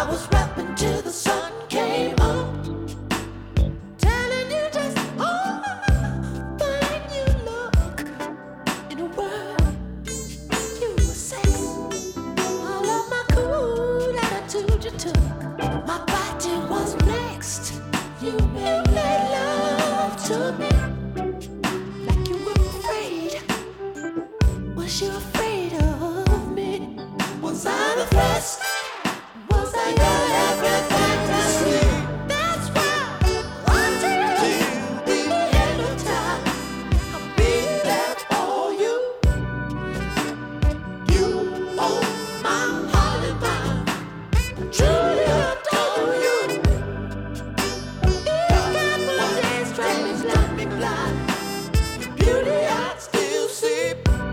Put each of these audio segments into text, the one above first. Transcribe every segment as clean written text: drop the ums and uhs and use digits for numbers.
was rapping till the sun came up, telling you just how fine you look. In a word, you were sex. I love my cool attitude you took. My body was next. You made love to me like you were afraid. Was you afraid of me? Was I the first? Was I your everything to see? That's why until the end of time, I'll be there for you. You own my heart and mind. I truly adore you. Even when they strike me blind, your beauty I still see.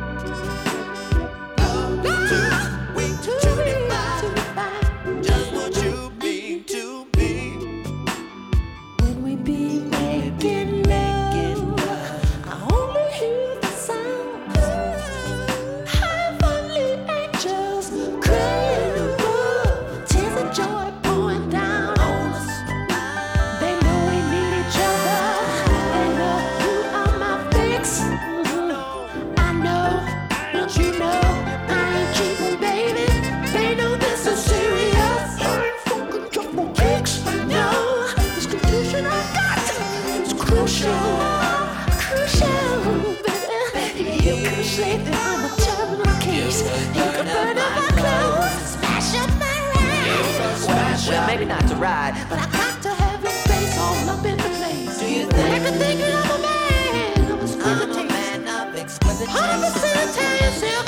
Just what you mean to me. When we be making love, I only hear the sound. Heavenly angels crying above, tears of joy pouring down on us. They know we need each other. They know you are my fix. I know, don't you know? I ain't cheating, baby. They know this is serious. I ain't fucking dropping kicks. No, this confusion I got is crucial, baby. You can say that I'm a terrible case. You can burn up my clothes, smash up my ride. Well, maybe not to ride, But I got to have your face all up in the place. Do you think I can think I'm a man of exquisite taste? 100% Italian, silk